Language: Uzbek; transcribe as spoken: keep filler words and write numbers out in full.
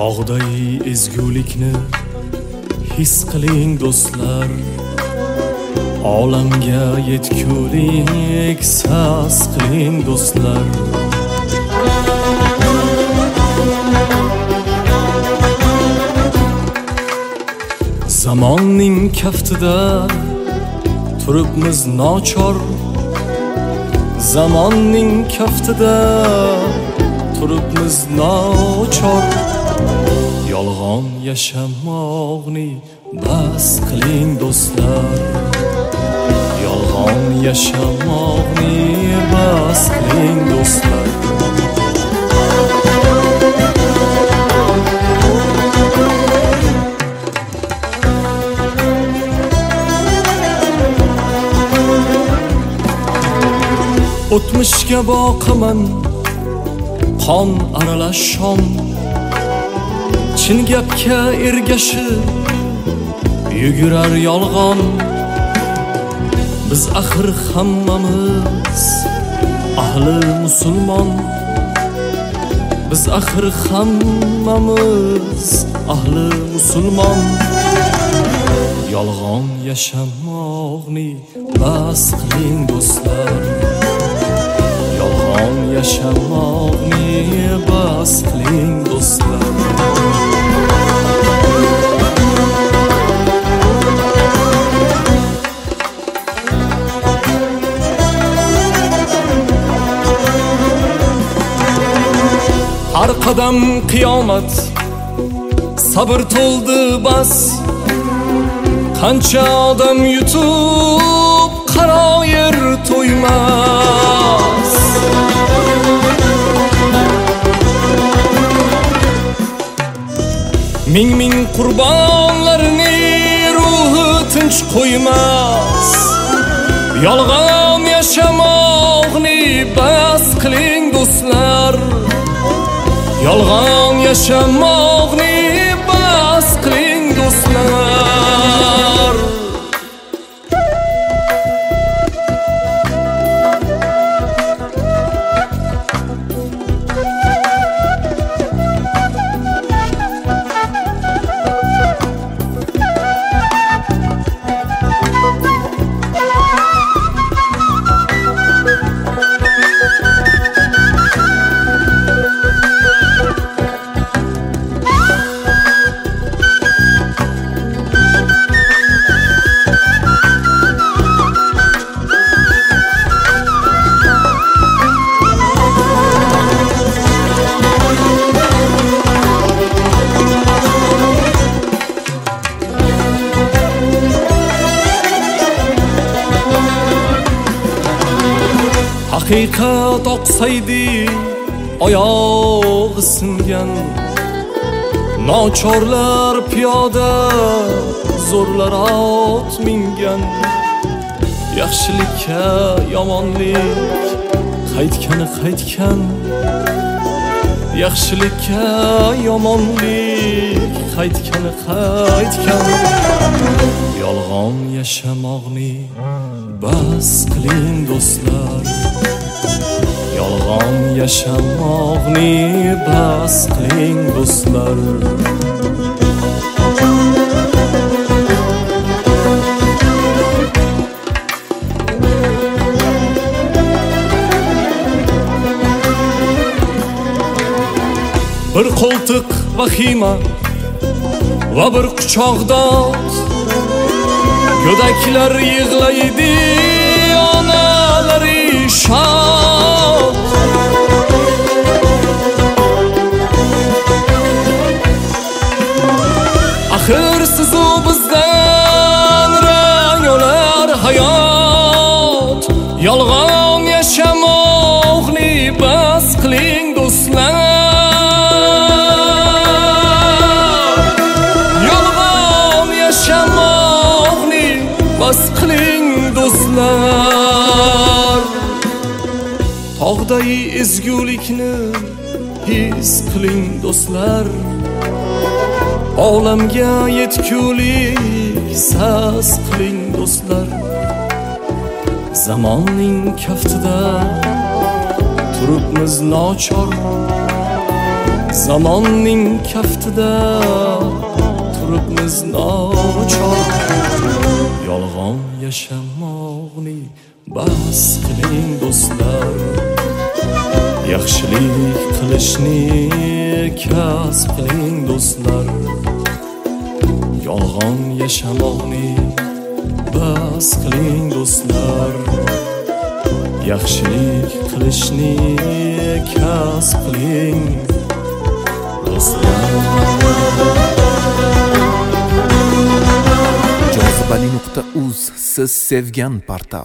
Tog'day ezgulikni his qiling do'stlar, olamga yetgulik saz qiling do'stlar. Zamonning kaftida turibmiz nochor, zamonning kaftida turibmiz nochor. Yolg'on yashamoqni bas qiling do'stlar, yolg'on yashamoqni bas qiling do'stlar. O'tmishga boqaman qon aralash shom, chin gapga ergashib yugurar yolg'on. Biz axir hammamiz ahli musulmon, biz axir hammamiz ahli musulmon. Yolg'on yashamoqni bas qiling do'stlar, yolg'on yashamoqni bas qiling do'stlar. Har qadam qiyomat, sabr to'ldi bas. Qancha odam yutib qaroyir to'ymas. Ming ming qurbonlarni ruhi tinch qo'ymas. Yolg'on yashamoqni bas qiling do'stlar, yolg'on yashamoqni bas qiling do'stlar. Haqiqat oqsaydi oyog'i singan, nochorlar piyoda zo'rlar ot mingan. Yaxshilikka yomonlik qaytgani qaytgan, yaxshilikka yomonlik qaytgani qaytgan. Yolg'on yashamoqni bas qiling do'stlar, yolg'on yashamoqni bas qiling do'stlar. Bir qo'ltiq vahima va bir quchoq dod, go'daklar yig'laydi, onalari shod. Axir sizu bizdan rang olar hayot, yolg'on yashamoqni bas qiling do'stlar, yolg'on yashamoqni bas qiling do'stlar. Tog'day ezgulikni his qiling do'stlar, olamga yetgulik saz qiling do'stlar. Zamonning kaftida turibmiz nochor, zamonning kaftida turibmiz nochor. Yolg'on yashamoqni bas qiling do'stlar, yaxshilik qilishni kasb qiling do'stlar. Yolg'on yashamoqni bas qiling do'stlar, yaxshilik qilishni kasb qiling do'stlar. jozibali nuqta uz siz sevgan portal.